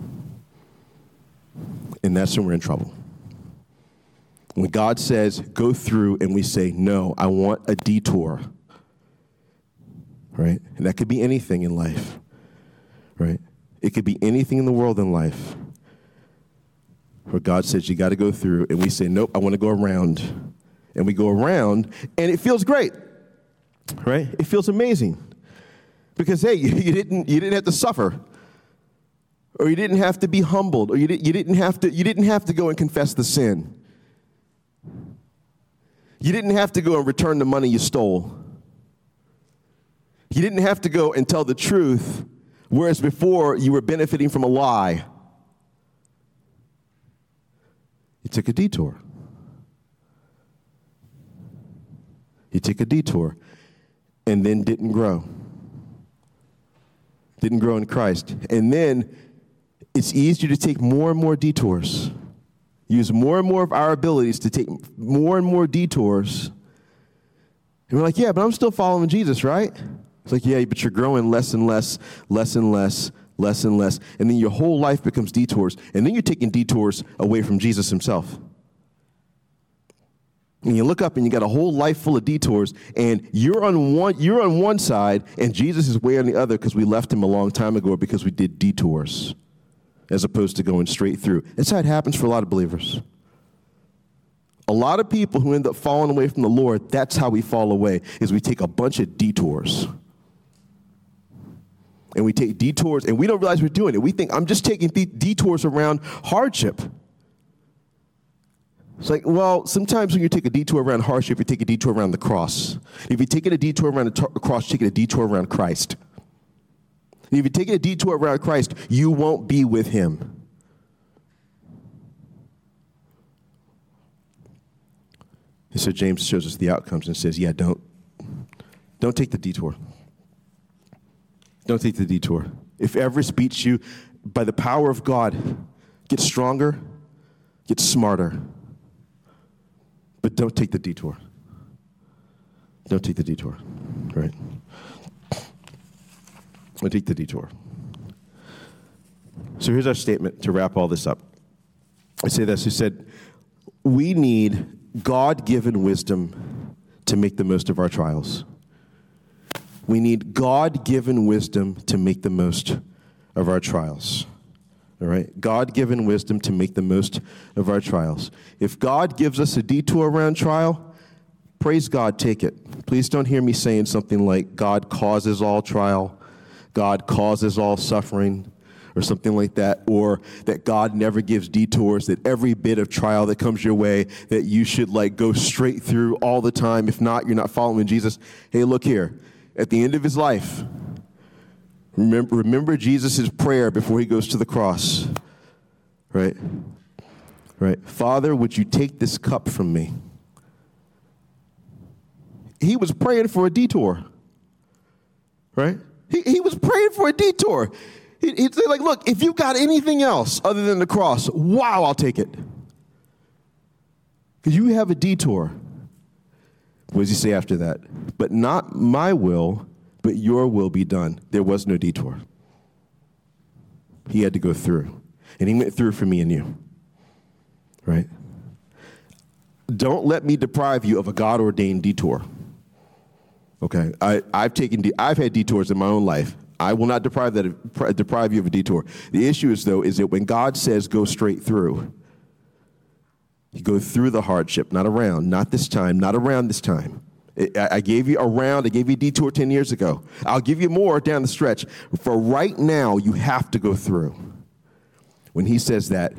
S1: And that's when we're in trouble. When God says, go through, and we say, no, I want a detour. Right? And that could be anything in life. Right? It could be anything in the world in life. Where God says you got to go through, and we say, nope, I want to go around. And we go around, and it feels great, right? It feels amazing. Because, hey, you didn't have to suffer. Or you didn't have to be humbled. Or you didn't have to go and confess the sin. You didn't have to go and return the money you stole. You didn't have to go and tell the truth, whereas before you were benefiting from a lie. You took a detour. You took a detour and then didn't grow. Didn't grow in Christ. And then it's easier to take more and more detours. Use more and more of our abilities to take more and more detours. And we're like, yeah, but I'm still following Jesus, right? It's like, yeah, but you're growing less and less less and less. And then your whole life becomes detours. And then you're taking detours away from Jesus himself. And you look up and you got a whole life full of detours, and you're on one side, and Jesus is way on the other because we left him a long time ago, or because we did detours as opposed to going straight through. That's how it happens for a lot of believers. A lot of people who end up falling away from the Lord, that's how we fall away, is we take a bunch of detours. And we take detours, and we don't realize we're doing it. We think, I'm just taking detours around hardship. It's like, well, sometimes when you take a detour around hardship, you take a detour around the cross. If you're taking a detour around the cross, you're taking a detour around Christ. And if you're taking a detour around Christ, you won't be with him. And so James shows us the outcomes and says, yeah, don't take the detour. Don't take the detour. If ever beats you, by the power of God, get stronger, get smarter. But don't take the detour. Don't take the detour, right? Don't take the detour. So here's our statement to wrap all this up. I say this. He said, we need God-given wisdom to make the most of our trials. We need God-given wisdom to make the most of our trials. All right? God-given wisdom to make the most of our trials. If God gives us a detour around trial, praise God, take it. Please don't hear me saying something like God causes all trial, God causes all suffering, or something like that, or that God never gives detours, that every bit of trial that comes your way, that you should like go straight through all the time. If not, you're not following Jesus. Hey, look here. At the end of his life, remember Jesus' prayer before he goes to the cross, right? Right. Father, would you take this cup from me? He was praying for a detour, right? He was praying for a detour. He'd say, like, look, if you got anything else other than the cross, wow, I'll take it. Because you have a detour. What does he say after that? But not my will, but your will be done. There was no detour. He had to go through. And he went through for me and you. Right? Don't let me deprive you of a God-ordained detour. Okay? I've had detours in my own life. I will not deprive you of a detour. The issue is, though, is that when God says go straight through, you go through the hardship, not around, not this time, not around this time. I gave you around, I gave you a detour 10 years ago. I'll give you more down the stretch. For right now, you have to go through. When he says that,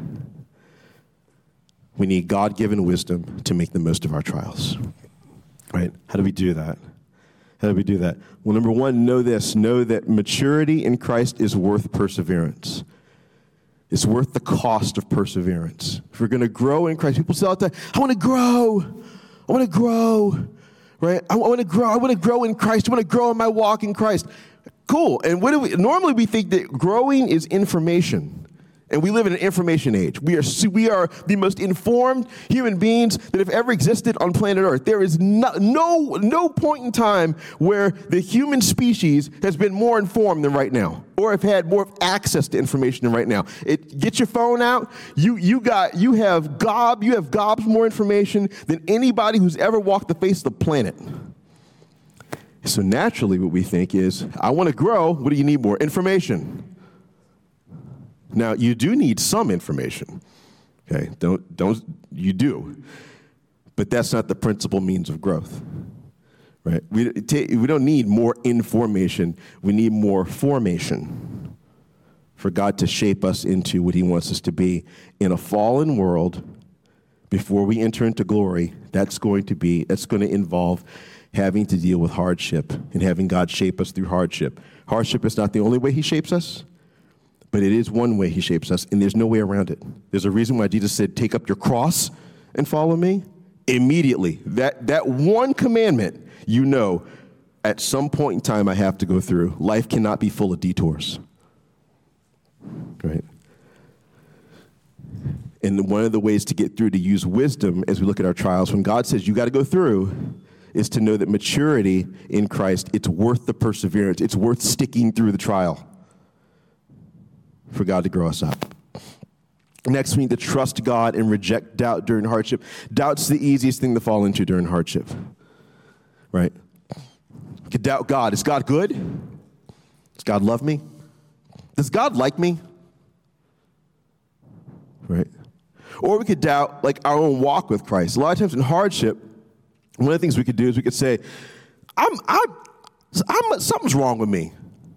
S1: we need God-given wisdom to make the most of our trials. Right? How do we do that? How do we do that? Well, number one, know this. Know that maturity in Christ is worth perseverance. It's worth the cost of perseverance. If we're going to grow in Christ, people say all the time, I want to grow. I want to grow. Right? I want to grow. I want to grow in Christ. I want to grow in my walk in Christ. Cool. And what do we normally we think that growing is information. And we live in an information age. We are the most informed human beings that have ever existed on planet Earth. There is no point in time where the human species has been more informed than right now, or have had more access to information than right now. Get your phone out. You have gobs more information than anybody who's ever walked the face of the planet. So naturally, what we think is, I want to grow. What do you need more? Information. Now, you do need some information, okay? You do. But that's not the principal means of growth, right? We don't need more information. We need more formation for God to shape us into what he wants us to be. In a fallen world, before we enter into glory, that's going to involve having to deal with hardship and having God shape us through hardship. Hardship is not the only way he shapes us. But it is one way he shapes us, and there's no way around it. There's a reason why Jesus said, take up your cross and follow me. Immediately. That one commandment, at some point in time I have to go through. Life cannot be full of detours. Right? And one of the ways to get through, to use wisdom as we look at our trials, when God says you got to go through, is to know that maturity in Christ, it's worth the perseverance. It's worth sticking through the trial. for God to grow us up. Next, we need to trust God and reject doubt during hardship. Doubt's the easiest thing to fall into during hardship, right? You could doubt God. Is God good? Does God love me? Does God like me? Right? Or we could doubt like our own walk with Christ. A lot of times in hardship, one of the things we could do is we could say, something's wrong with me.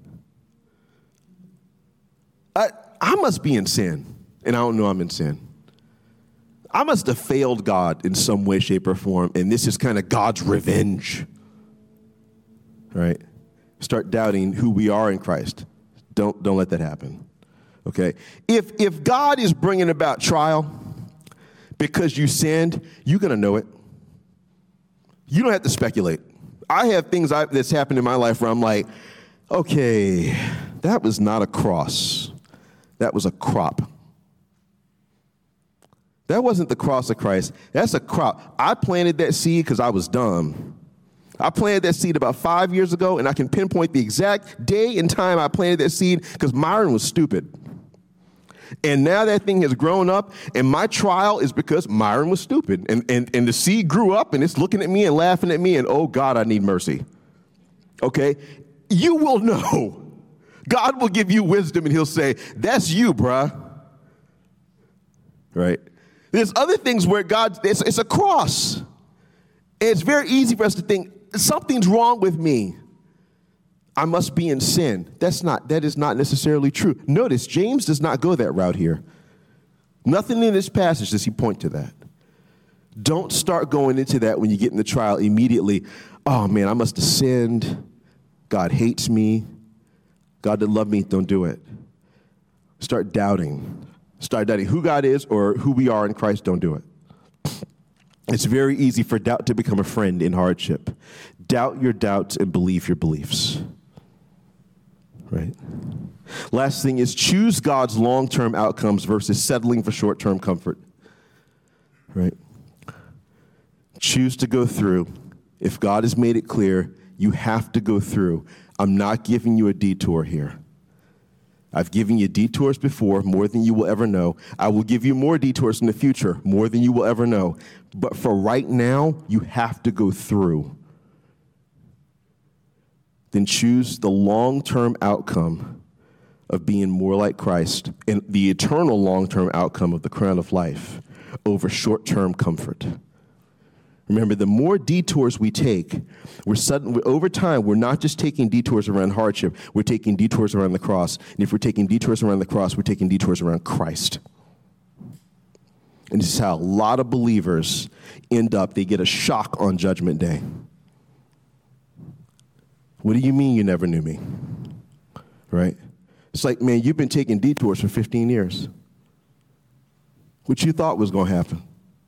S1: I must be in sin, and I don't know I'm in sin. I must have failed God in some way, shape, or form, and this is kind of God's revenge. Right? Start doubting who we are in Christ. Don't let that happen. Okay? If God is bringing about trial because you sinned, you're going to know it. You don't have to speculate. I have things that's happened in my life where I'm like, okay, that was not a cross. That was a crop. That wasn't the cross of Christ. That's a crop. I planted that seed because I was dumb. I planted that seed about 5 years ago, and I can pinpoint the exact day and time I planted that seed because Myron was stupid. And now that thing has grown up, and my trial is because Myron was stupid. And the seed grew up, and it's looking at me and laughing at me, and oh, God, I need mercy. Okay? You will know. God will give you wisdom, and he'll say, that's you, bruh. Right? There's other things where it's a cross. And it's very easy for us to think, something's wrong with me. I must be in sin. That is not necessarily true. Notice, James does not go that route here. Nothing in this passage does he point to that. Don't start going into that when you get in the trial immediately. Oh, man, I must have sinned. God hates me. God didn't love me. Don't do it. Start doubting. Start doubting who God is or who we are in Christ. Don't do it. It's very easy for doubt to become a friend in hardship. Doubt your doubts and believe your beliefs. Right? Last thing is choose God's long-term outcomes versus settling for short-term comfort. Right? Choose to go through. If God has made it clear, you have to go through. I'm not giving you a detour here. I've given you detours before, more than you will ever know. I will give you more detours in the future, more than you will ever know. But for right now, you have to go through. Then choose the long-term outcome of being more like Christ and the eternal long-term outcome of the crown of life over short-term comfort. Remember, the more detours we take, over time, we're not just taking detours around hardship, we're taking detours around the cross. And if we're taking detours around the cross, we're taking detours around Christ. And this is how a lot of believers end up, they get a shock on Judgment Day. What do you mean you never knew me? Right? It's like, man, you've been taking detours for 15 years. What you thought was going to happen.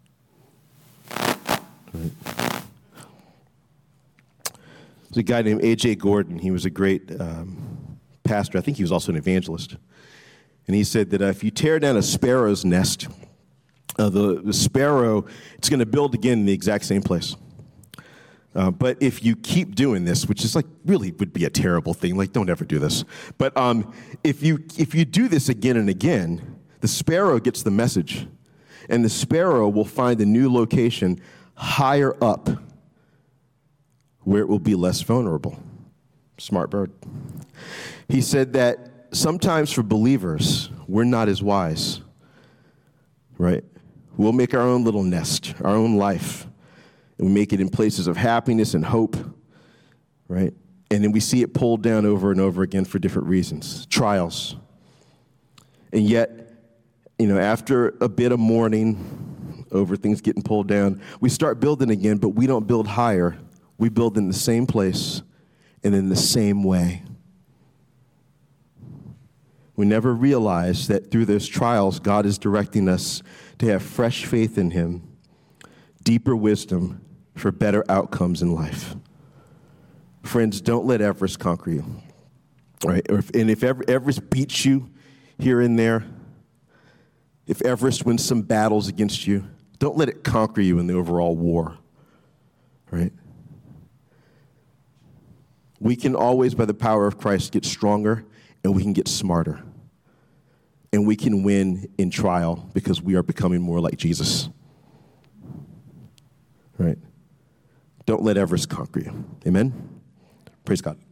S1: Right. There's a guy named A.J. Gordon. He was a great pastor. I think he was also an evangelist. And he said that if you tear down a sparrow's nest, the sparrow, it's going to build again in the exact same place. But if you keep doing this, which is like really would be a terrible thing, like don't ever do this. But if you do this again and again, the sparrow gets the message. And the sparrow will find a new location higher up where it will be less vulnerable. Smart bird. He said that sometimes for believers, we're not as wise, right? We'll make our own little nest, our own life, and we make it in places of happiness and hope, right? And then we see it pulled down over and over again for different reasons, trials. And yet, after a bit of mourning over things getting pulled down, we start building again, but we don't build higher. We build in the same place and in the same way. We never realize that through those trials, God is directing us to have fresh faith in him, deeper wisdom for better outcomes in life. Friends, don't let Everest conquer you. Right? And if Everest beats you here and there, if Everest wins some battles against you, don't let it conquer you in the overall war, right? We can always, by the power of Christ, get stronger, and we can get smarter. And we can win in trial because we are becoming more like Jesus. Right? Don't let Everest conquer you. Amen? Praise God.